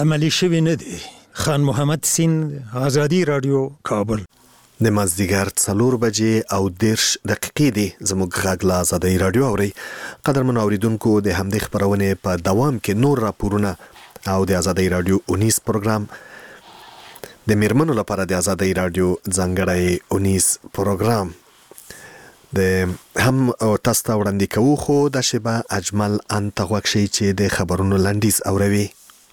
عملی شوی نه دی. خان محمد سین، آزادی رادیو، کابل. د مازدیګر 4 بجې او 10 دقیقې دی. زموږ غږ له آزادۍ رادیو اورئ. قدرمنو اوریدونکو، د همدې خپرونې په دوام کې نور راپورونه او د آزادۍ رادیو 19 پروګرام، د میرمنو لپاره د آزادۍ رادیو ځانګړی 19 پروګرام د هم تاسو ته وړاندې کوو، خو د شیبه اجمل انت غوږ شئ چې د خبرونو لنډیز اوروي.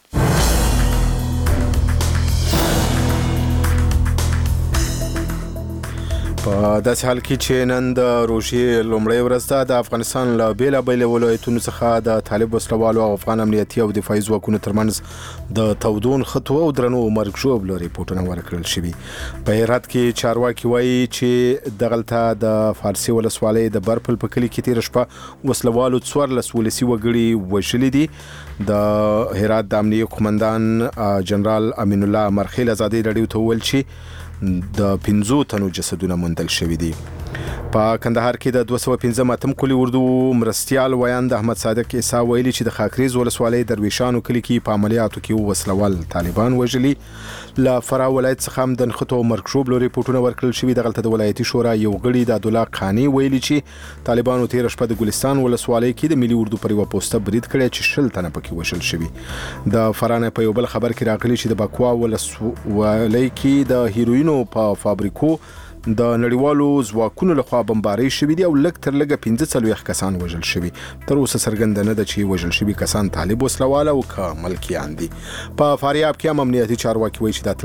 په داسې حال کې چې نن د روژې لومړۍ ورځ ده، د افغانستان له بېلابېلو ولایتونو څخه د طالب وسلوالو او افغان امنیتي او دفاعي ځواکونو ترمنځ د تودو نښتو او درنو مرګ ژوبلو ریپورټونه ورکړل شوي. په هرات کې چارواکي وایي چې دغلته د فارسي ولسوالۍ د برپل په کلي کې تېره شپه وسلوالو 14 ولسي وګړي وژلي دي. د هرات د امنیه قومندان جنرال امین الله مرخیل ازادي رادیو ته وویل چې د 15 تنو جسدونه موندل شوي دي. په کندهار کې د 215 کلی اردو مرستیال ویاند احمد صادق عیسی ویلي چې د خاکریز ولسوالۍ درویشانو کلی کې په عملیاتو کې وسلوال طالبان وژلي. له فراه ولایت څخه هم د نښتو او مرګ ژوبلو ریپورټونه ورکړل شوي. دغلته د ولایتي شورا یو غړي د عبدالله قانی ویلي چې طالبانو تېره شپه د ګلستان ولسوالۍ کې د ملي اردو پر یوه پوسته برید کړی چې 20 تنه پکې وژل شوي. د فراه نه په یو بل خبر کې راغلي چې د بکوا ولسوالۍ کې د هیروینو په فابریکو د نړیوالو ځواکونو لخوا بمبارۍ شوي دي او لږ تر لږه 45 کسان وژل شوي. تر اوسه څرګنده نه ده چې وژل شوي کسان طالب وسلوال او که ملکیان دي. په فاریاب کې هم امنیتي چارواکي وایي چې د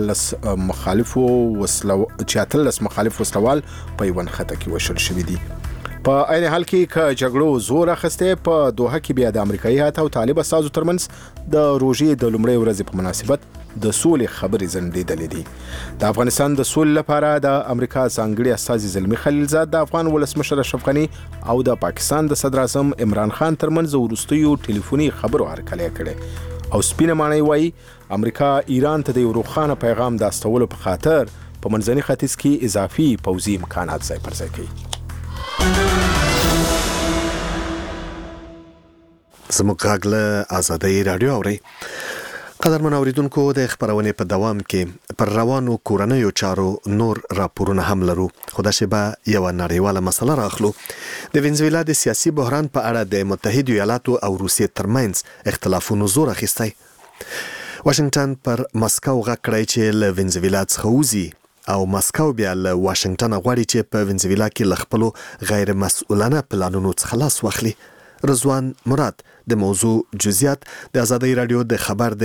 13 مخالف وسلوال په یوه نښته کې وژل شوي دي. په عین حال کې که جګړو زور اخیستی، په دوحه کې بیا د امریکایي هیات او طالب استازو ترمنځ د روژې د لومړۍ ورځې په مناسبت د سولې خبرې ځنډېدلې دي. د افغانستان د سولې لپاره د امریکا ځانګړي استازي زلمي خلیلزاد د افغان ولسمشر اشرف غني او د پاکستان د صدر اعظم عمران خان ترمنځ وروستیو ټلیفوني خبرو هرکلی کړی او سپینه ماڼۍ وایي امریکا ایران ته د یو روښانه پیغام د استولو په خاطر په منځني ختیځ کې اضافي پوځي امکانات ځای پر ځای کوي. زموږ غږ له آزادۍ رادیو اورئ. قدرمن اوریدونکو، د خبرونې په دوام کې پر روانو کورنیو چارو نور راپورونه هم لرو، خو دا شیبه یوه نړیواله مسله راخلو. د وینزویلا د سیاسي بحران په اړه د متحدو ایالاتو او روسیې ترمنځ اختلافونو زور اخیستی. واشنگټن پر مسکو غږ کړی چې له وینزویلا څخه وځي او مسکو بیا له واشنگټن غواړي چې په وینزویلا کې له خپلو غیر مسؤلانه پلانونو څخه لاس واخلي. رضوان مراد د موضوع جزئیات د آزادۍ رادیو د خبر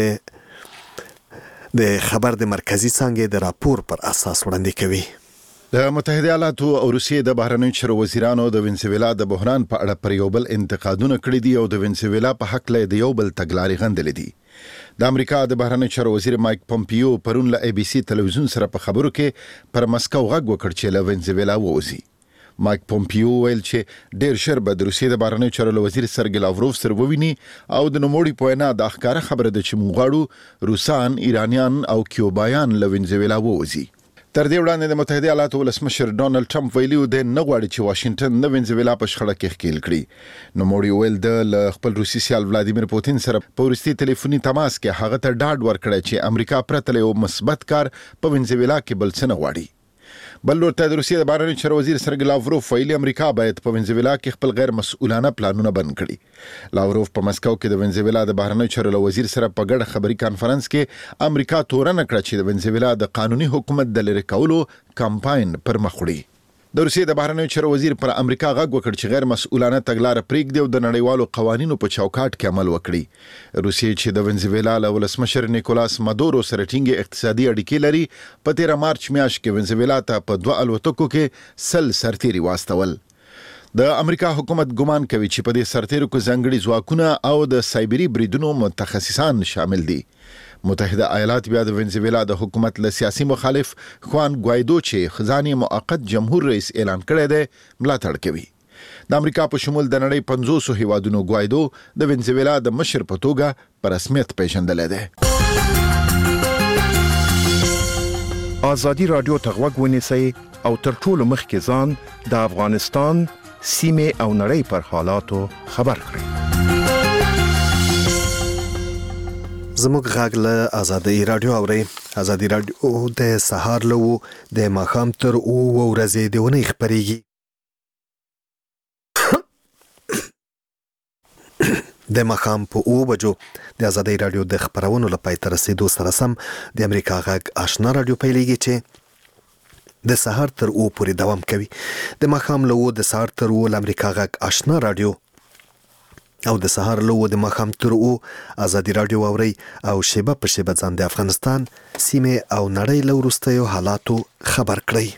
د مرکزی څانګې د راپور پر اساس وړاندې کوي. د متحده ایالاتو او روسیې د بهرنیو چارو وزیرانو د وینزویلا د بحران په اړه پر یو بل انتقادونه کړي دي او د وینزویلا په حق له یو بل تګلارې غندلې دي. د امریکا د بهرنیو چارو وزیر مایک پومپیو پرون له ABC تلویزیون سره په خبرو کې پر مسکو غږ وکړ چې له وینزویلا ووځي. مایک پومپیو ویل چې ډیر ژر به د روسیې د بهرنیو چارو وزیر سرګی لاوروف سره وویني او د نوموړي په وینا د ښکاره خبره ده چې موږ غواړو روسان، ایرانیان او کیوبایان له وینزویلا ووځي. تر دې وړاندې د متحده ایالاتو ولسمشر ډونالد ټرمپ ویلي دی نه غواړي چې واشنگټن د وینزویلا په شخړه کې ښکیل کړي. نوموړي ویل د خپل روسي سیال ولادیمیر پوتین سره په وروستي ټلیفوني تماس کې هغه ته ډاډ ورکړی چې امریکا پرته له یو مثبت کار په وینزویلا کې بل څه نه غواړي. بل لور ته د روسیې د بهرنیو چارو وزیر سرګی لاوروف ویلي امریکا باید په وینزویلا کې خپل غیر مسؤلانه پلانونه بند کړي. لاوروف په مسکو کې د وینزویلا د بهرنیو چارو وزیر سره په ګډه خبري کانفرنس کې امریکا تورنه کړه چې د وینزویلا د قانوني حکومت د لرې کولو کمپاین پر مخ وړي. د روسیې د بهرنیو چارو وزیر پر امریکا غږ وکړ چې غیر مسؤلانه تګلارې پرېږدي او د نړیوالو قوانینو په چوکاټ کې عمل وکړي. روسیې چې د وینزویلا له ولسمشر نیکولاس مادورو سره ټینګې اقتصادي اړیکې لري، په 13 مارچ میاشت کې وینزویلا ته په 2 الوتکو کې 100 سرتیري واستول. د امریکا حکومت ګمان کوي چې په دې سرتیرو کې ځانګړي ځواکونه او د سایبري بریدونو متخصصان شامل دي. متحده ایالات بیا د وینزویلا د حکومت له سیاسي مخالف خوان ګوایدو چې خزانه موقت جمهور رئیس اعلان کړی دی ملاتړ کوي. د امریکا په شمول د نړۍ 500 هیوادونو ګوایدو د وینزویلا د مشر په توګه په رسمیت پیژندل دی. آزادي رادیو ته غوږ ونیسئ او تر ټولو مخکې ځان د افغانستان سیمه او نړۍ پر حالاتو خبر کړئ. زموږ غږ له آزادۍ رادیو اورئ. آزادۍ رادیو د سهار له 9 د ماښام تر 9 ورځې د اونۍ خپرېږي. د ماښام په 9 بجو د آزادۍ رادیو د خپرونو له پای ته رسېدو سره سم د امریکا غږ آشنا رادیو پیلېږي چې د سهار تر 9 پورې دوام کوي. د ماښام له 9 د سهار تر 9 د امریکا غږ آشنا رادیو او د سهار له 9 د ماښام تر 9 آزادۍ رادیو اورئ او شیبه په شیبه ځان د افغانستان سیمې او نړۍ له وروستیو حالاتو خبر کړئ.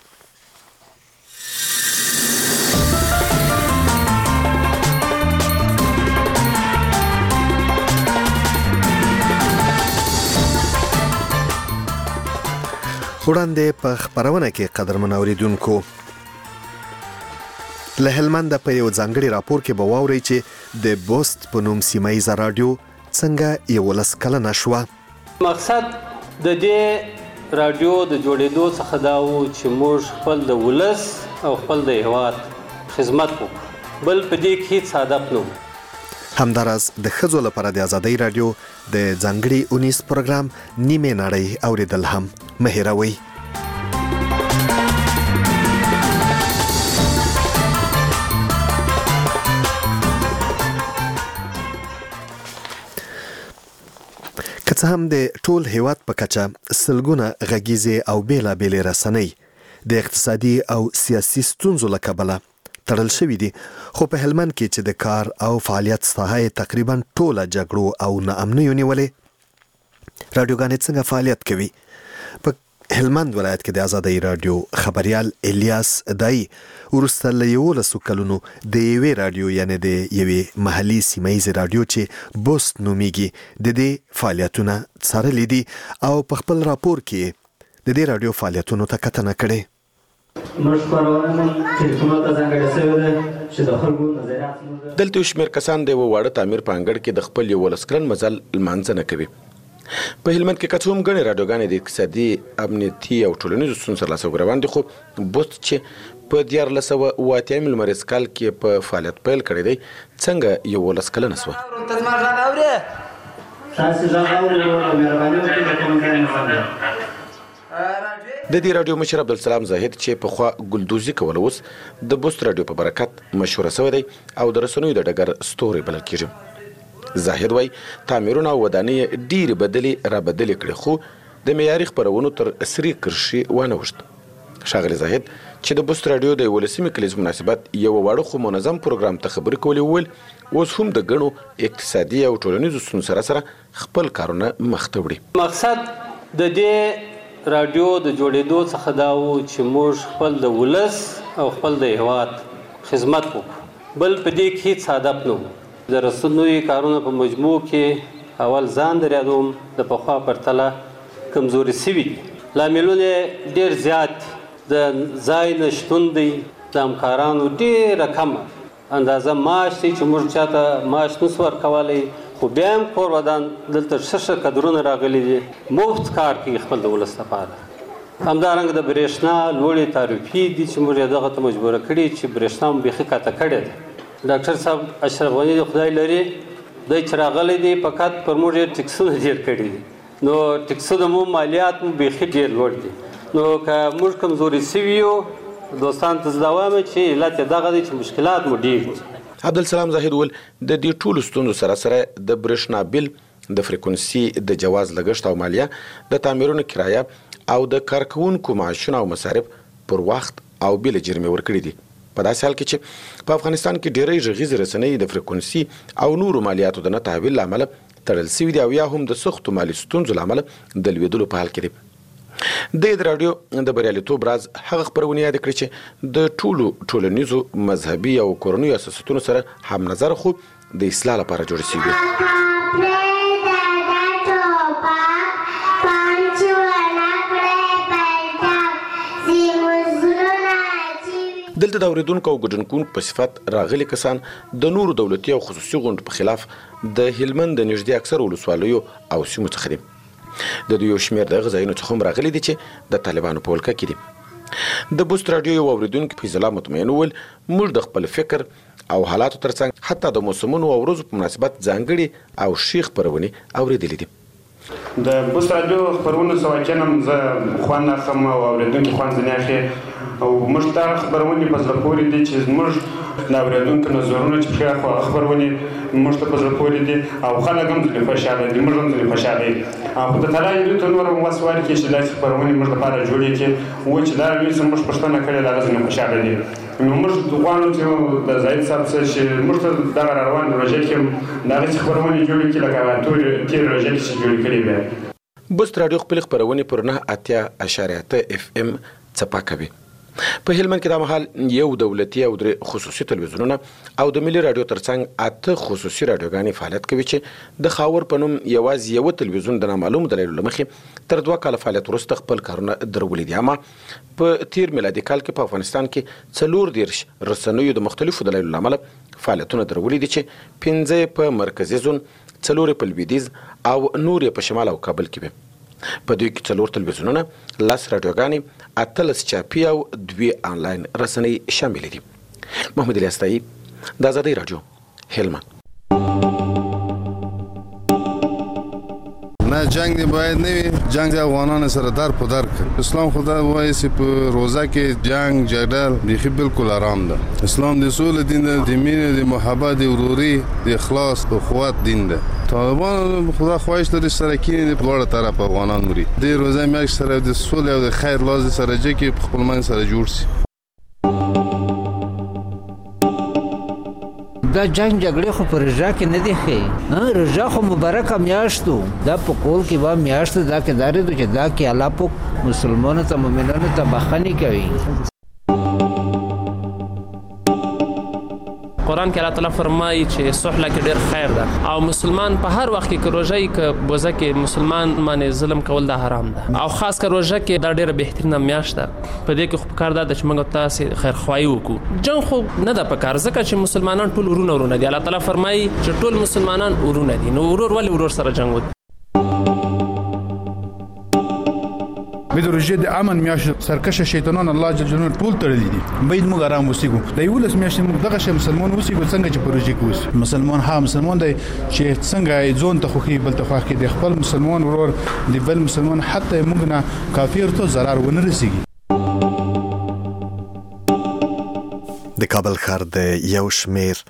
وړاندې په خپرونه کې قدرمن اوریدونکو له هلمند په یو ځانګړي راپور کې به واورئ چې د بوست په نوم سیمه ییزه راډیو څنګه 11 کلنه شوه. مقصد د دې راډیو د جوړېدو څخه دا و چې موږ خپل د ولس او خپل د هېواد خدمت وکړو، بل په دې کې هیڅ هدف نه و. همداراز د ښځو لپاره د آزادۍ راډیو د ځانګړي اونیز پروګرام نیمه نړۍ اوریدل هم مه هېروئ. که څه هم د ټول هیواد په کچه سلګونه غږیزې او بېلابېلې رسنۍ د اقتصادي او سیاسي ستونزو له کبله تړل شوي دي، خو په هلمند کې چې د کار او فعالیت ساحه تقریبا ټوله جګړو او ناامنیو نیولې، راډیوګانې څنګه فعالیت کوي؟ په هلمند ولایت کې د آزادۍ راډیو خبریال الیاس دای وروسته له 11 کلونو د یوې راډیو یعنی د یوې محلي سیمه ییزې راډیو چې بوست نومیږي د دې فعالیتونه څارلي دي او په خپل راپور کې د دې راډیو فعالیتونو ته کتنه کړې. دلته یو شمېر کسان د یوه واړه تعمیر په انګړ کې د خپل 11 کلن مزل لمانځنه کوي. په هلمند کې که څه هم ګڼې راډیوګانې د اقتصادي، امنیتي او ټولنیزو ستونزو سره لاس او ګرېوان دي، خو بوست چې په 1488 لمریز کال کې په فعالیت پیل کړی دی څنګه 11 کلنه شوه؟ د دې راډیو مشر عبدالسلام زاهد چې پخوا ګلدوزي کوله اوس د بوست راډیو په برکت مشهوره شوی دی او د رسنیو د ډګر ستوری بلل کېږي. زاهد وای تعمیرونه او ودانۍ ډېرې بدلې را بدلې کړې، خو د معیاري خپرونو تر سرې کرښې وانه وښت. ښاغلی زاهد چې د بوست راډیو د 11 کلیز مناسبت یو واړه خو منظم پروګرام ته خبرې کولې وویل اوس هم د ګڼو اقتصادي او ټولنیزو ستونزو سره خپل کارونه مخ ته وړي. مقصد د دې راډیو د جوړېدو څخه دا و چې موږ خپل د ولس او خپل د هېواد خدمت وکړو، بل په دې کې هیڅ هدف نه و. د رسنیو کارونه په مجموع کې اول ځان در یادوم د پخوا پرتله کمزوري شوي دي. لاملونه ډېر زیات د ځای نشتون دی، د همکارانو ډېره کمه اندازه معاش دی چې موږ چاته معاش نسو ورکولی، خو بیا هم کور ودان دلته ښه کدرونه راغلي دي، مفت کار کوي خپل د ولس لپاره. همدارنګه د برېښنا لوړې تعرفې دي چې موږ یې دغه ته مجبوره کړي چې برېښنا مو بیخي قطع کړې ده. ډاکټر صاحب اشرف غني د خدای لري دی چې راغلی دی فقط پر موږ یې ټکسونه ډېر کړي دي، نو ټکسونه مو مالیات مو بیخي ډېر لوړ دي. نو که موږ کمزوري شوي یو دوستان ته زه دا وایم چې علت یې دغه دی چې مشکلات مو ډېر دي. عبدالسلام زاهد وویل د دې ټولو ستونزو سره د برېښنا بیل، د فریکونسي د جواز لګښت او مالیه، د تعمیرونو کرایه او د کارکوونکو معاشونه او مصارف پر وخت او بېلې جرمې ورکړي دي. په داسې حال کې چې په افغانستان کې ډېری غږیزې رسنۍ د فریکونسي او نورو مالیاتو د نه تحویل له امله تړل شوي دي او یا هم د سختو مالي ستونزو له امله د لوېدلو په حال کې دي. د راډیو د بریالیتوب راز هغه خپرونې یادې کړې چې د ټولو ټولنیزو، مذهبي او کورنیو اساساتونو سره هم نظر خو د اصلاح لپاره جوړې شوي دي. دلته د اوریدونکو او ګډونکو په صفت راغلي کسان د نورو دولتي او خصوصي غونډو په خلاف د هلمند د نږدې اکثر ولسوالیو او سیمو څخه دي. د دوی یو شمېر د غځایونو څخه هم راغلي دي چې د طالبانو په ولکه کې دي. د بوست راډیو یو اوریدونکي فیض الله مطمئن وویل موږ د خپل فکر او حالاتو ترڅنګ حتی د موسمونو او ورځو په مناسبت ځانګړي او ښې خپرونې اورېدلې دي. د بوس رادیو خبرونه سواکینم زه خوان اخم او اوریدونکو خوان ځنې اخی او موږ ته خبرونه په زړه پورې دي چې موږ د اوریدونکو نظرونه چې په خبرونه موږ ته په زړه پورې دي او خلک هم ځنې خوشاله دي، موږ هم ځنې خوشاله دي او د تلای دوی ته نور وسوال کې چې داسې خبرونه موږ لپاره جوړې کې و چې دا وایي چې موږ پښتنه کړې دا ځنې خوشاله دي. نو موږ غواړو چې د زاید صاحب څخه چې موږ ته دا روان روژه کې دا خبرونه جوړې کې لکه تیر روژه کې چې جوړې کړې وي. بوست رادیو خپل خبرونه پر 9.8 FM څپه کوي. په هلمند کې د مهال یو دولتي او خصوصي تلویزیونونه او د ملي رادیو ترڅنګ 8 خصوصي رادیوګانې فعالیت کوي چې د خاور په نوم یوازې یو تلویزیون د نامعلوم دلایلو لمخې تر 2 کال فعالیت وروسته خپل کارونه درولې دي. اما په تیر میلادي کال کې په افغانستان کې 40 رسنیو د مختلفو دلایلو لامل فعالیتونه درولې دي چې 15 په مرکزي زون، 4 په لویدیځ او نور په شمال او کابل کې وي. په دوی کې 4 تلویزیونونه، 10 رادیوګانې، 18 چاپي او 2 آنلاین رسنۍ شامل دي. محمد الیاستایی، د آزادۍ رادیو، هلمند. نه جنگ دی باید نه وي، جنگ د افغانانو سره در په در کړ. اسلام خدا وایي چې په روزه کې جنگ جګړه بیخي بالکل آرام ده. اسلام د سولې دین ده، د مینې، د محبت، د وروري، د اخلاص او قوت دین ده. طالبان خدا خواهش لري سره کینې په دواړه طرف افغانان مري. د روزه میاشت سره د سولې او د خیر لاس سره چې خپل من سره جوړ شي. دا جنگ جګړه خو پر رضا کې نه دی ښه، رضا خو مبارکه میاشتو دا په کول کې با میاشت دا کې داري چې دا کې الله په مسلمانانو ته مؤمنانو ته بخښنه کوي. قرآن کې الله تعالی فرمایي چې صلح کې ډېر خیر ده او مسلمان په هر وخت کې روژه کې بوزه کې مسلمان باندې ظلم کول دا حرام ده او خاص کر روژه کې دا ډېره بهترینه میاشت ده. په دې کې خو پکار ده چې موږ تاسو خیرخواهي وکړو. جنګ خو نه ده پکار ځکه چې مسلمانان ټول ورونه دي. الله تعالی فرمایي چې ټول مسلمانان ورونه دي، نو ورور ولې ورور سره جنګ وکړي. به د روژې د امن میاشت سرکشه شیطانان الله جل جلاله ټول تړلي دي. باید موږ آرام وسیګو. د 11 میاشتې موږ دغه شی مسلمان وسیګو څنګه چې په روژې کې اوس مسلمان مسلمان دی چې څنګه ځون ته خوخي بل ته خوخي د خپل مسلمان ورور د بل مسلمان حتی موږ نه کافر ته zarar ونه رسیږي. د کابل ښار د یو شمیر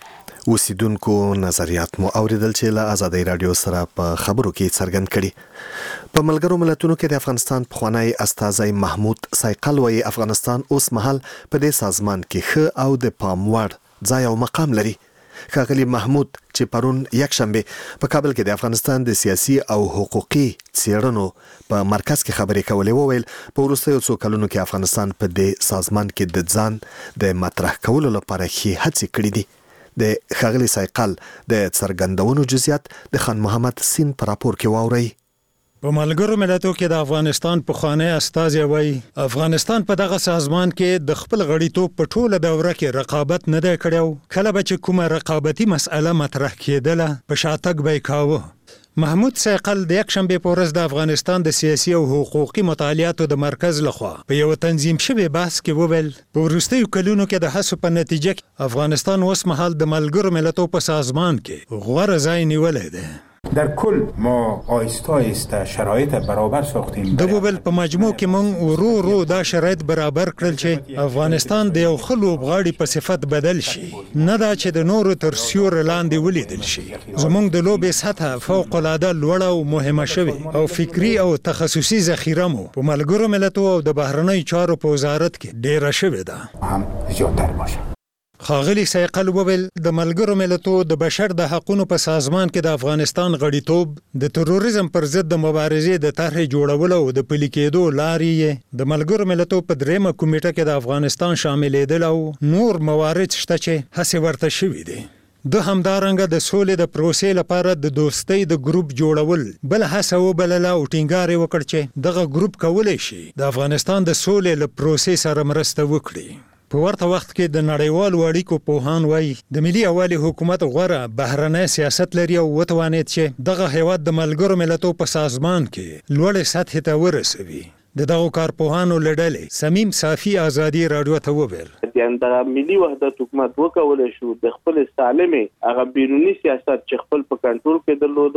اوسیدونکو نظریات مو اوریدل چې له آزادۍ رادیو سره په خبرو کې څرګند کړي. په ملګرو ملتونو کې د افغانستان پخوانی استازی محمود سایقل وایي افغانستان اوس مهال په دې سازمان کې ښه او د پام وړ ځای او مقام لري. ښاغلي محمود چې پرون یکشنبه په کابل کې د افغانستان د سیاسي او حقوقي څېړنو په مرکز کې خبرې کولې وویل په وروستیو څو کلونو کې افغانستان په دې سازمان کې د ځان د مطرح کولو لپاره ښې هڅې کړې دي. د ښاغلي سایقل د څرګندونو جزئیات د خان محمد سین په راپور کې واورئ. په ملګرو ملتونو کې د افغانستان پخوانی استازی وایي افغانستان په دغه سازمان کې د خپل غړیتوب په ټوله دوره کې رقابت نه دی کړی. کله به چې کومه رقابتي مسأله مطرح کېدله په شاتګ به یې کاوه. محمود سایقل د یکشنبه په ورځ د افغانستان د سیاسي او حقوقي مطالعاتو د مرکز لخوا په یو تنظیم شوی بحث کې وویل په وروستیو کلونو کې د هڅو په نتیجه کې افغانستان اوس مهال د ملګرو ملتونو په سازمان کې غوره ځای نیولی دی. در کل ما آیسته آیسته شرایط برابر ساختیم. د وبل په مجموع کې مونږ ورو دا شرایط برابر کړل چې افغانستان د یو ښه لوبغاړي په صفت بدل شي، نه دا چې د نورو تر سیوري لاندې ولیدل شي. زمونږ د لوبې سطحه فوق العاده لوړه او مهمه شوې او فکری او تخصصي ذخیره مو په ملګرو ملتونو او د بهرنیو چارو په وزارت کې ډیره شوې ده. هم زیاتر باشه. ښاغلي سایقل وویل د ملګرو ملتونو د بشر د حقوقو په سازمان کې د افغانستان غړیتوب د تروریزم پر ضد د مبارزې د طرح جوړولو او د پلي کېدو لارې د ملګرو ملتونو په 3مه کمیټه کې د افغانستان شاملېدل او نور موارد شته چې هڅې ورته شوي دي. د همدارنګه د سولې د پروسې لپاره د دوستۍ د ګروپ جوړول بل هڅه وبلله او ټینګار یې وکړ چې دغه ګروپ کولی شي د افغانستان د سولې له پروسې سره مرسته وکړي. په ورته وخت کې د نړیوالو اړیکو پوهان وایي د ملي یووالي حکومت غوره بهرنی سیاست لري او وتوانید چې دغه هیواد د ملګرو ملتونو په سازمان کې لوړې سطحې ته ورسوي. د دغو کارپوهانو له ډلې سمیم صافي آزادي راډیو ته وویل د ملي وحدت حکومت وکولای شو د خپل سالمې هغه بیرونی سیاست چې خپل په کنټرول کې درلوده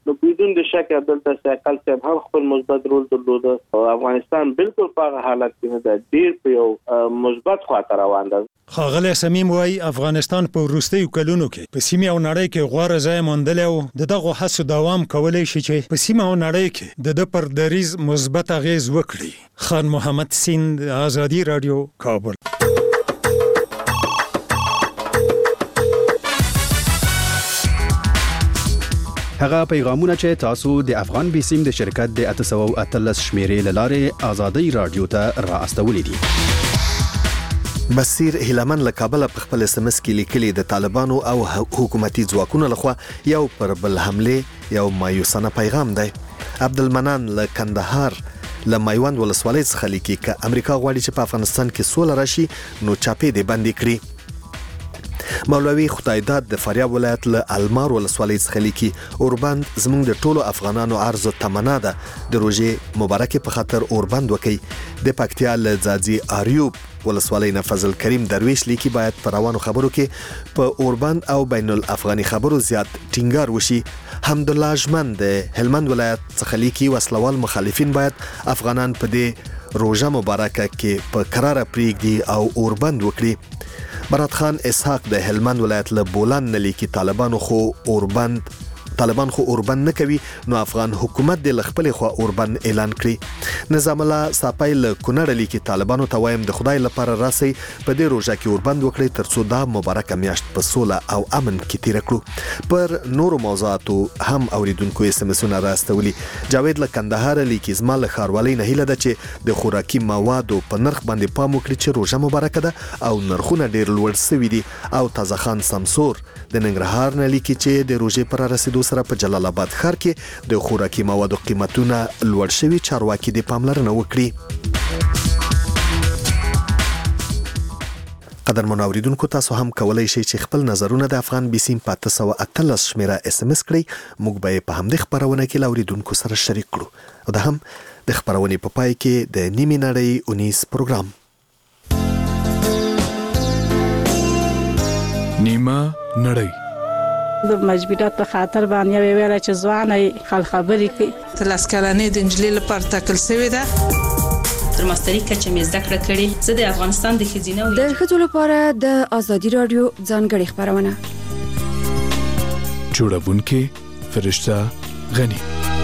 نو بدون د شک دلته سایکل صاحب هم خپل مثبت رول درلود او افغانستان بالکل په حالت کې نه ده، ډیر په یو مثبت خواته روان ده. ښاغلی صمیم وایي افغانستان په وروستیو کلونو کې په سیمه او نړۍ کې غوره ځای موندلی او د دغو هڅو دوام کولی شي چې په سیمه او نړۍ کې د پر دریځ مثبت اغیز وکړي. خان محمد سیند، آزادي رادیو، کابل. هغه پیغامونه چې تاسو د افغان بیسیم د شرکت د 813 شمیرې لاره آزادي رادیو ته را استولې دي. بصیر هیلمن له کابل په خپل اس ام اس کې لیکلي د طالبانو او حکومتي ځواکونو لخوا یو پر بل حمله یو مایوسانه پیغام دی. عبدالمنان له کندهار له مایوند ولسوالۍ څخه لیکي چې امریکا غواړي چې په افغانستان کې سوله راشي نو چاپې دې بندي کړي. مولوی خدایداد د فاریاب ولایت له المار ولسوالۍ څخه لیکي اوربند زموږ د ټولو افغانانو عرض او تمنا ده د روژې مبارکې په خاطر اوربند وکړي. د پکتیا له ځاځي اریوب ولسوالۍ نه فضل کریم درویش لیکي باید په روانو خبرو کې په اوربند او بین الافغاني خبرو زیات ټینګار وشي. حمدالله ژمن د هلمند ولایت څخه لیکي وسلوال مخالفین باید افغانان په دې روژه مبارکه کې په قرار پریږدي او اوربند وکړي. برات خان اسحاق د هلمند ولایت له بولان نه لیکي طالبان خو اوربند نه کوي نو افغان حکومت د خپل خو اوربند اعلان کړي. نظام الله صاپای له کونړ لیکي طالبانو ته وایم د خدای لپاره راسي په دې روژه کې اوربند وکړي ترڅو دا مبارکه میاشت په سوله او امن کې تیر کړو. پر نورو موضوعاتو هم اوریدونکو اس ام اسونه راستولي. جاوید له کندهار لیکي زما له ښاروالۍ نه هیله ده چې د خوراکي موادو په نرخ باندې پام وکړي چې روژه مبارکه ده او نرخونه ډیر لوړ شوي دي. او تازه خان سمسور د ننګرهار نه لیکي چې د روژې پر رسیدو سره په جلال آباد ښار کې د خوراکي موادو قیمتونه لوړ شوي، چارواکي د پاملرنه وکړي. قدرمن اوریدونکو تاسو هم کولای شئ چې خپل نظرونه د افغان بیسیم په 813 شمیره اس ام اس کړئ. موږ به په همدې خبرونه کې اوریدونکو سره شریک کړو او دا هم د خبرونې په پای کې د نیمه نړۍ 19 پروګرام نیمه نړۍ د مجبورات په خاطر باندې ویل چې ځواني خل خبرې کوي. تلاس کلنې د انجلي لپاره تکل شوی ده. تر ماستري کچه مې زده کړه کړې. زه د افغانستان د خزینه د ښځو لپاره د آزادي رادیو ځانګړي خبرونه جوړونکې فرشته غنی.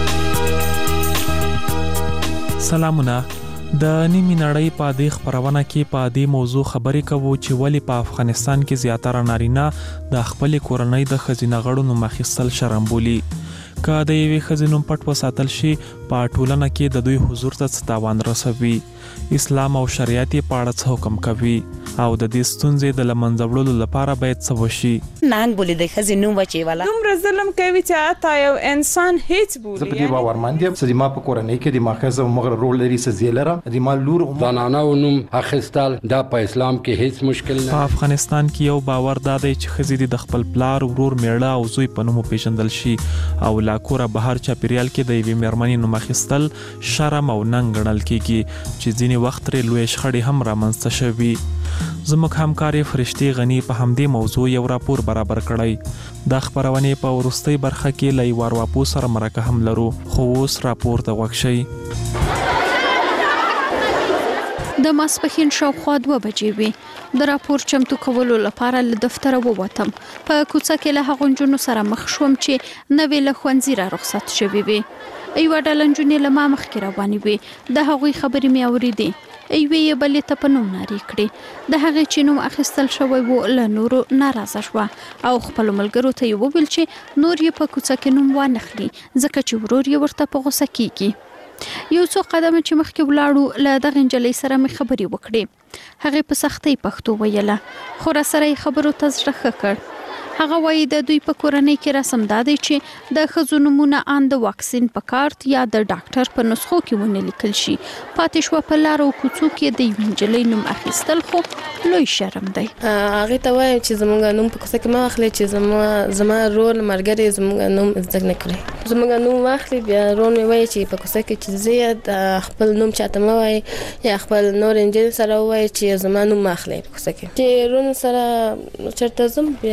سلامونه. د نیمه نړۍ په دې خبرونه کې په دې موضوع خبرې کوو چې ولی په افغانستان کې زیاتره نارینه د خپل کورنۍ د خزینه غړو نوم اخیستل شرم بولي. که د یوې ښځې نوم پټ وساتل شي په ټولنه کې د دوی حضور ته څه تاوان رسوي. اسلام او شریعت په اړه څه حکم کوي او د دې ستونزې د لمنځه وړلو لپاره باید څه وشي. ننګ بولي د ښځې نوم وچی والا دومره ظلم کوي چې اتا یو انسان هیڅ بولي. زه په دې باورمند یم چې ما په کورنۍ کې د ماخذ مغر رول لري سزیلره د ما لور زنانه او نوم اخیستل دا په اسلام کې هیڅ مشکل نه. په افغانستان کې یو باور دا دی چې ښځې د خپل پلار، ورور، میړه او زوی په نوم پیژندل شي او لا کوره بهر چاپیریال کې د یوې میرمنې نوم اخیستل شرم او ننګ ګڼل کیږي چې ځینې وخت لري لوی شخړې هم رامنځته شوي. زموږ همکارې فرشتي غنی په همدې موضوع یو راپور برابر کړی. د خبرونې په وروستۍ برخه کې له یو راپور سره مرکه هم لرو، خو اوس راپور ته غوږ شئ. د ماسپښین شاوخوا 2 بجې وې. د راپور چمتو کولو لپاره له دفتره ووتم. په کوڅه کې له هغو نجونو سره مخ شوم چې نوې له ښوونځي را رخصت شوې وې. یوه ډله نجونې له ما مخکې روانې وې. د هغوی خبرې مې اورېدې. یوې یې بلې ته په نوم نارې کړې. د هغې چې نوم اخیستل شوی و له نورو ناراضه شوه او خپلو ملګرو ته یې وویل چې نور یې په کوڅه کې نوم وانخلي ځکه چې ورور یې ورته په غوسه کیږي. یو څو قدمه چې مخکې ولاړو له دغه نجلۍ سره مې خبرې وکړې. هغې په سختۍ پښتو ویله خو راسره یې خبرو ته زړه ښه کړ. هغه وایي د دوی په کورنۍ کې رسم دا دی چې د ښځو نومونه ان د واکسین په کارت یا د ډاکټر په نسخو کې ونه لیکل شي. پاتې شوه په لارو کوڅو کې د یوې نجلۍ نوم اخیستل خو لوی شرم دی. هغې ته وایم چې زموږ نوم په کوڅه کې مه واخلئ چې زما رول ملګرې زموږ نوم زده نه کړي. زموږ نوم واخلي بیا رول مې وایي چې په کوڅه کې چې زه د خپل نوم چاته مه وایي یا خپل نور نجلۍ سره وایي چې زما نوم مه اخلئ په کوڅه کې. چې رول سره چېرته ځم بیا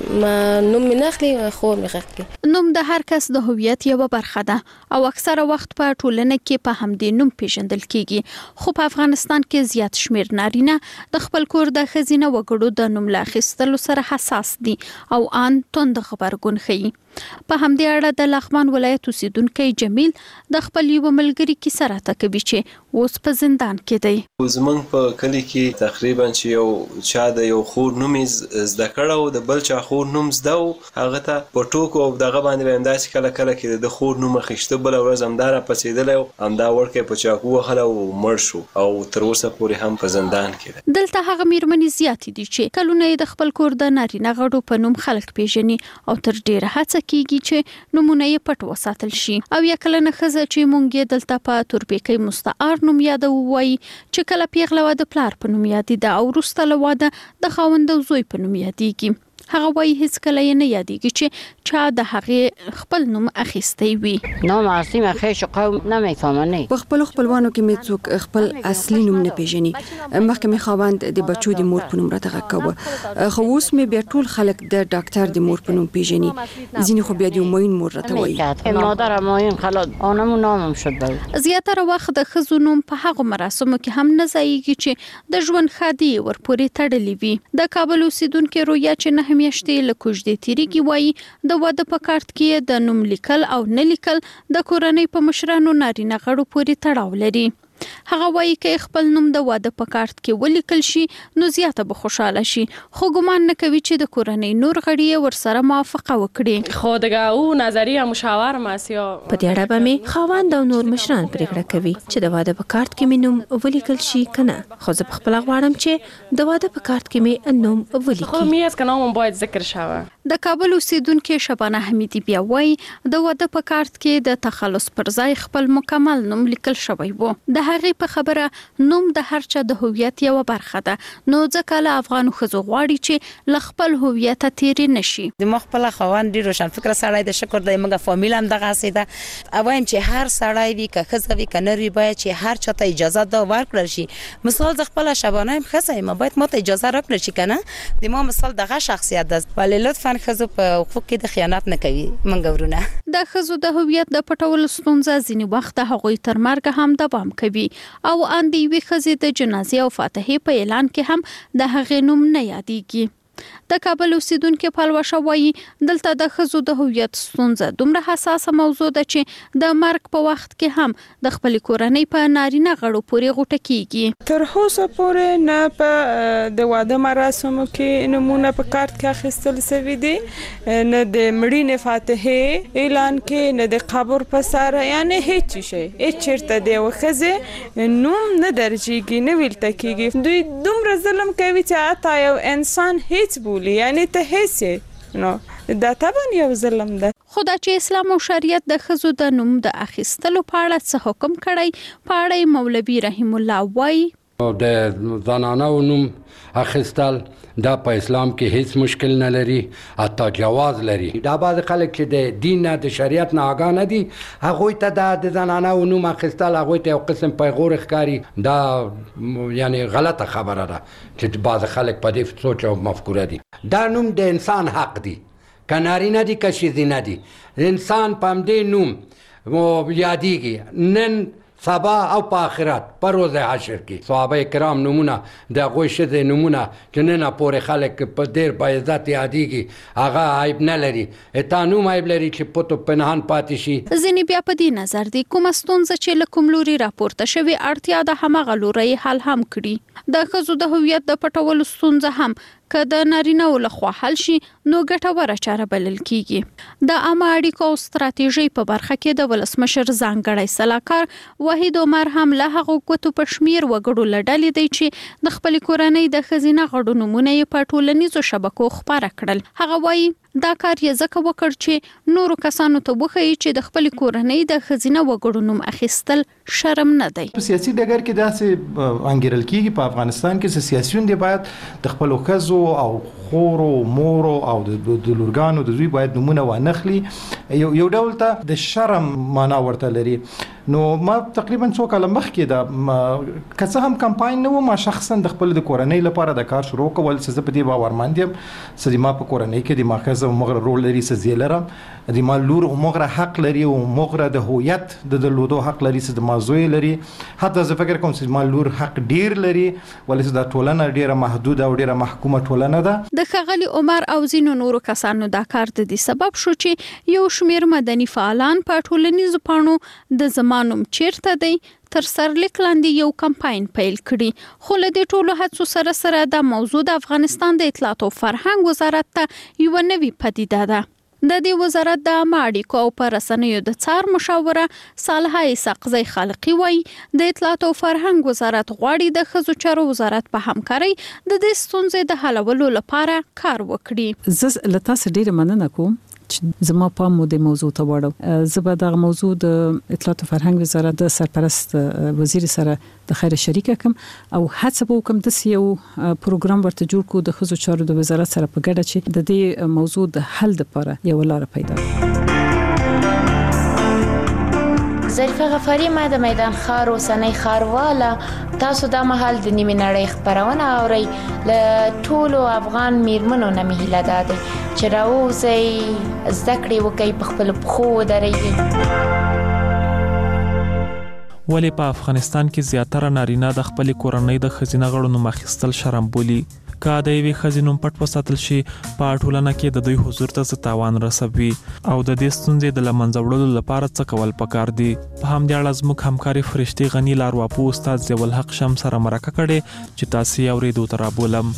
نوم مې نخلي خور مې غږ نوم د هر کس د هویت یو برخه ده او اکثره وخت په ټولنه کې په همدې نوم پیژندل کیږي خو په افغانستان کې زیات شمیر نارینه د خپل کور د خزینه وګړو د نوم لاخستلو سره حساس دي او ان توند خبرګون خي په همدې اړه د لغمان ولایت اوسیدونکو جمیل د خپل یو ملګری کیسه راته کوي چې اوس په زندان کې دی. زمونږ په کلی کې تقریبا چې یو چا د یو خور نوم زده کړو د بل چا خور نوم زده او هغه ته په ټوکو او دغه باندې انداز کله کله کې د خور نوم خښته بل ورځ همدار پسیدل او همدا ورکه په چاکو وهله او مړ شو او تر اوسه پورې هم په زندان کې ده. دلته هغه میرمنې زیات دي چې کلونه د خپل کور د نارینه غړو په نوم خلک پیژني او تر ډیره هڅه کیږي چې نمونه یې پټ وساتل شي او یا کله نه خزه چې مونږ دلته په تورپیکۍ مستعار نوم یاد وایي چې کله پیغله د پلار په نوم یادیده او وروسته له واده د خاوند او زوی په نوم یادیږي. هغه وایي هیڅ کله یې نه یادیږي چې چا د هغې خپل نوم اخیستی وي. نام اصلي مخیش قوم نمیفهمنی. په خپل خپلوانو کې مې څوک خپل اصلي نوم نه پیژني. مخکې مې خاوند د بچو د مور په نوم راته غږ کاوه خو اوس مې بیا ټول خلک د ډاکټر د مور په نوم پیژني. ځینې خو بیا د موین مور راته وایي. مادر موین خلاص اونم نامم شد. زیاتره وخت د ښځو نوم په هغو مراسمو کې هم نه ځایږي چې د ژوند ښادي ورپورې تړلې وي. د کابل اوسیدونکو رویا چې نه میاشتې له کوژدې تیریږي وایي د واده په کارت کې د نوم لیکل او نه لیکل د کورنۍ په مشرانو نارینه غړو پورې تړاو لري. هغه وایي چې خپل نوم د واده په کارت کې ولیکل شي نو زیاته به خوشاله شي خو ګمان نه کوي چې د کورنۍ نور غړي ورسره موافقه وکړي. خو دغه او نظریه مشاور ماسیا په دې اړه به مې خاوند او نور مشران پریکړه کوي چې د واده په کارت کې مې نوم ولیکل شي کنه خو زه خپل غواړم چې د واده په کارت کې مې نوم ولیکي. خو مې اس کنه مو باید ذکر شوه. د کابل اوسیدونکو شبانه حمیدی بیا وایي د واده په کارت کې د تخلص پر ځای خپل مکمل نوم لیکل شوی وو. د هغې په خبره نوم د هر چا د هویت یو برخه ده نو ځکه له افغانو ښځو غواړي چې له خپل هویت تیرې نشي. د مخ په خواند ډیر روشن فکر سړی د شکر د موږ فامیل هم دغه سیده اوایم چې هر سړی وی که ښځه وی که نر وی باید چې هر چا ته اجازه دا ورکړل شي. مثال د خپل شبانه هم ښځه ما باید ماته اجازه راکړل شي کنه د ما مثال دغه شخصیت ده ولی لطفا ښځو په حقوق کې د خیانت نه کوي. منګ ورونه د ښځو د هویت د پټول ستونزه ځینې وخت هغوی تر مرګ هم دوام کوي او اندی وی خزې د جنازې او فاتحې په اعلان کې هم د هغې نوم نه یادېږي. د کابل اوسیدونکو پلوشه وایي دلته د ښځو د هویت ستونزه دومره حساسه موضوع ده چې د مرګ په وخت کې هم د خپل کورنۍ په نارینه غړو پورې غوټه کیږي. تر اوسه پورې نه په د واده مراسمو کې نمونه په کارت کې اخیستل شوی دي نه د مړینې فاتحې اعلان کې نه د قبر په سر یعنی هیڅ شي هیڅ چیرته دی وخزه نوم نه درجیږي نه ویل تکیږي. دوی دومره ظلم کوي چې اتا یو انسان هیڅ بولی یعنی ته هیڅ نو دا طبعا یو ظلم ده. خدا چې اسلام او شریعت د ښځو د نوم د اخیستلو په اړه څه حکم کړی په اړه مولوي رحیم الله وایي د زنانه نوم اخیستل دا په اسلام کې هیڅ مشکل نه لري حتی جواز لري. دا بعض خلک چې د دین نه د شریعت نه آگاه نه دي هغوی ته د زنانه نوم اخیستل هغوی ته یو قسم پیغور ښکاري. دا یعنی غلطه خبره ده چې بعض خلک په دې سوچ او مفکوره دي. دا نوم د انسان حق دی که نارینه دي که ښځینه دي. انسان په همدې نوم یادیږي نن سبا او په آخرت په روز حشر کې. صحابه کرام نمونه د هغوی ښځې نمونه چې نن پورې خلک په ډېر با عزت یادیږي هغه عیب نه لري. تا نوم عیب لري چې پټو پنهان پاتې شي. ځینې بیا په دې نظر دي کومه ستونزه چې له کوم لوري راپورته شوې اړتیا د همغه لوري حل هم کړي. د ښځو د هویت د پټولو ستونزه هم که د نارینه لخوا حل شي نو ګټوره چاره بلل کیږي. د عامه اړیکو او ستراتیژۍ په برخه کې د ولسمشر ځانګړی سلاکار وحید عمر هم له هغو کوتو په شمیر وګړو لړلې دی چې د خپل کورنۍ د خزینه غړو نمونه یې په ټولنیزو شبکو خپاره کړل. هغه وایي دا کار یې ځکه وکړ چې نورو کسانو ته وښیي چې د خپل کورنۍ د خزینه وګړو نوم اخیستل شرم نه دی. په سیاسي ډګر کې داسې انګیرل کیږي په افغانستان کې چې سیاسيون دی باید د خپل ښځو او خور او مور او د لورګانو د زوی باید نمونه وانخلي یو ډول ته د شرم معنا ورته لري. نو ما تقریبا څو کاله مخکې دا که څه هم کمپاین نه و، ما شخصا د خپل د کورنۍ لپاره د کار شروع کول چې په دې باورمند یم چې ما په کورنۍ کې د ماخذ او مغره رول لري چې زیلره د ما لور او مغره حق لري او مغره د هویت د درلودو حق لري چې د مازوی لري. حتی زه فکر کوم چې ما لور حق ډیر لري ولې دا ټولنه ډیره محدوده او ډیره محکومه ټولنه ده. د ښاغلي عمر او ځینو نورو کسانو دا کار د دې سبب شو چې یو شمیر مدني فعالان په ټولنیزو پاڼو د زمانوم چیرته دی تر سرلیک لاندې یو کمپاین پیل کړي. خو له دې ټولو هڅو سره سره د موضوع د افغانستان د اطلاعات او فرهنګ وزارت ته یو نوی پدیده ده. د دې وزارت د عامه اړیکو او په رسنیو د څار مشاوره صالحه اسحاقزی خالقی وایي د اطلاعات او فرهنګ وزارت غواړي د ښځو چارو وزارت په همکارۍ د دې ستونزې د حلولو لپاره کار وکړي. زه له تاسو ډیره مننه کوم چې زما پام مو د موضوع ته واړو. زه به د موضوع د اطلاعات او فرهنګ وزارت د سرپرست وزیر سره د خیر شریکه کوم او هڅه به وکم د یو پروګرام ورته جوړ کو د ښځو چارو د وزارت سره په ګډه چې د دې موضوع د حل لپاره یو لار پیدا کړي. ظریفه غفاری، ما د میدان ښار اوسنۍ ښارواله، تاسو دا مهال د نیمې نړۍ خپرونه اورئ. له ټولو افغان میرمنو نه مې هیله دا دی چې راووځئ، زده کړې وکړئ، په خپلو پښو ودرېږئ. ولې په افغانستان کې زیاتره نارینه د خپل کورنۍ د ښځینه غړو نوم اخیستل شرم بولي؟ که د یوې ښځې نوم پټ وساتل شي په ټولنه کې د دوی حضور ته څه تاوان رسوي او د دې ستونزې د له منځه وړلو لپاره څه کول پکار دي؟ په همدې اړه زموږ همکارې فرشتي غني لارواپو استاد ضیاءالحق شم سره مرکه کړې چې تاسو یې اورېدو ته رابولم.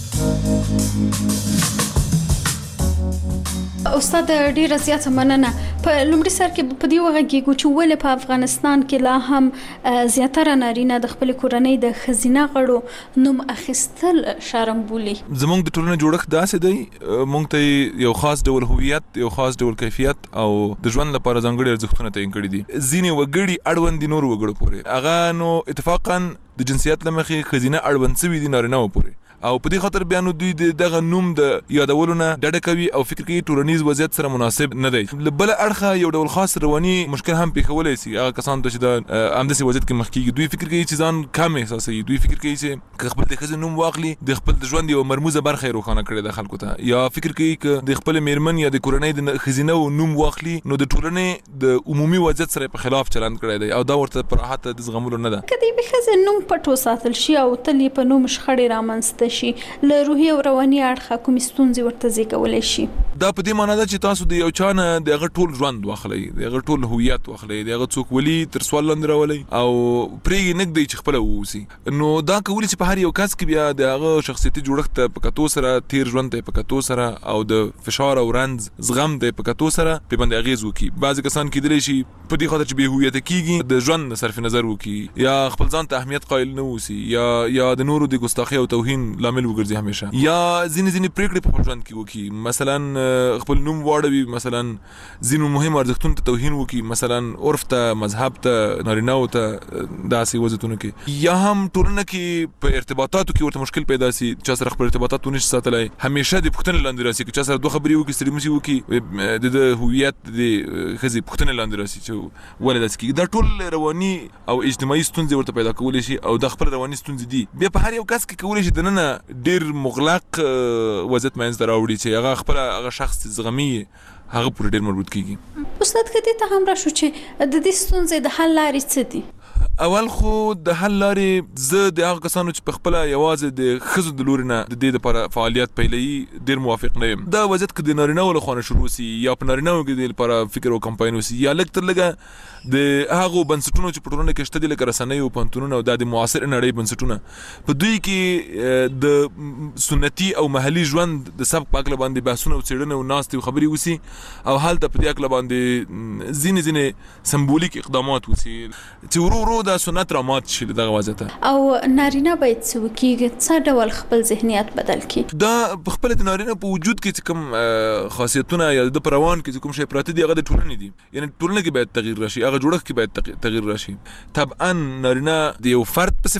استاد ډیره زیاته مننه. په لومړي سر کې په دې وغږیږو چې ولې په افغانستان کې لا هم زیاتره نارینه د خپل کورنۍ د ښځینه غړو نوم اخیستل شرم بولي. زموږ د ټولنې جوړښت داسې دی، موږ ته یو خاص ډول هویت، یو خاص ډول کیفیت او د ژوند لپاره ځانګړي ارزښتونه تعیین کړي دي. ځینې وګړي اړوند دي نور وګړو پورې، هغه نو اتفاقا د جنسیت لمخې ښځینه اړوند شوي دي نارینه‌و پورې، او په دې خاطر بیا نو دوی دغه نوم د یادولو نه ډډه کوي او فکر کوي ټولنیز وضعیت سره مناسب نه دی. بل اړخه یو ډول خاص رواني مشکل هم پیښولی شي. هغه کسان ته چې د همداسې وضعیت کې مخ کېږي، دوی فکر کوي چې ځان کم احساسوي، دوی فکر کوي چې که خپل د ښځې نوم واخلي د خپل د ژوند یو مرموزه برخه یې روښانه کړې ده خلکو ته، یا فکر کوي که د خپل میرمن یا د کورنۍ د ښځینه نوم واخلي نو د ټولنې د عمومي وضعیت سره په خلاف چلند کړی دی او دا ورته پر راحت د زغملو نه ده. که د یوې ښځې نوم پټ وساتل شي او تل یې په نوم شخړې رامنځته شي، له روحي او رواني اړخه کومې ستونزې ورته زیږولی شي؟ دا په دې معنی ده چې تاسو د یو چا نه د هغه ټول ژوند واخلئ، د هغه ټول هویت واخلئ، د هغه څوک ولي تر سوال لاندې راولئ او پرېږدئ نږدې چې خپله ووسي. نو دا کولی چې په هر یو کس کې بیا د هغه شخصیتي جوړښت ته په کتو سره، تیر ژوند ته په کتو سره او د فشار او رنځ زغم ته په کتو سره په باندې اغېز وکړي. بعضې کسان کیدلی شي په دې خاطر چې بې هویته کېږي د ژوند صرف نظر وکړي، یا خپل ځان ته اهمیت قایل نه اوسي، یا د نورو د ګستاخۍ او توهین لامل وګرځي همیشه، یا ځینې پرېکړې په خپل ژوند کې وکړي، مثلا خپل نوم واړوي، مثلا ځینو مهم ارزښتونو ته توهین وکړي، مثلا عرف ته، مذهب ته، نارینه‌و ته، داسې وضعیتونو کې، یا هم ټولنه کې په ارتباطاتو کې ورته مشکل پیدا شي، چا سره خپل ارتباطات ونشي ساتلی، همیشه د پوښتنې لاندې راسي که چا سره دوه خبرې وکړي ستړي مشي وکړي د هویت د ښځې پوښتنې لاندې راسي چې ولې داسې کېږي. دا ټول رواني او اجتماعي ستونزې ورته پیدا کولی شي او دا خپل رواني ستونزې دي. بیا په هر یو کس کې کولی شي دننه ډېر مغلق وضعیت منځ ته راوړي چې هغه خپل هغه شخص زغمي هغه پورې ډېر مربوط کېږي. استاد که دې ته هم راشو چې د دې ستونزې د حل لارې څه دي؟ اول خو د حل لارې زه د هغه کسانو چې په خپله یوازې د ښځو د لورې نه د دې دپاره فعالیت پیلوي ډېر موافق نه یم. دا وضعیت که د نارینه‌و له خوا نه شروع سي یا په نارینه‌و کې د لپاره فکر او کمپاین وسي یا لږ تر لږه د هغو بنسټونو چې په ټولنه کې شته دي لکه رسنۍ او پوهنتونونه او دا د معاصر نړۍ بنسټونه په دوی کې د سنتي او محلي ژوند د سبک په هکله باندې بحثونه او څېړنې او ناستې او خبرې وسي او هلته په دې هکله باندې ځینې سمبولیک اقدامات وسي چې ورو ورو دا سنت رامات شي دغه وضعیت ته. او نارینه باید څه وکړي، څه ډول خپل ذهنیت بدل کړي؟ دا په خپله د نارینه په وجود کې چې کوم خاصیتونه یا د په روان کې چې کوم شی پراته دي هغه د ټولنې دي، یعنې ټولنه کې باید تغییر راشي، هغه جوړښت کې باید تغییر راشي. طبعا نارینه د یو فرد په صفت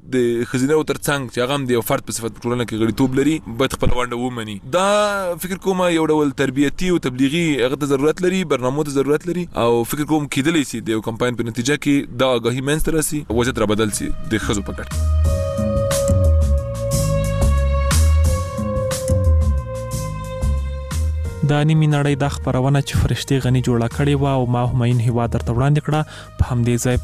د خزینه او ترڅنګ چې هغه هم د فرد په صفت په ټولنه کې غړیتوب لري باید خپل ونډه ومني. دا فکر کوم یو ډول تربیتی او تبلیغي هغه ته ضرورت لري، برنامو ته ضرورت لري او فکر کوم کېدلی سي د یو کمپاین په نتیجه کې دا آگاهي منځ ته راسي، وضعیت را بدل سي د ښځو په ګټه. د نیمې نړۍ د خبرونه چې فرشتي غني جوړه کړې و او ما همین هوا درته وړاندې کړه. په همدې ځای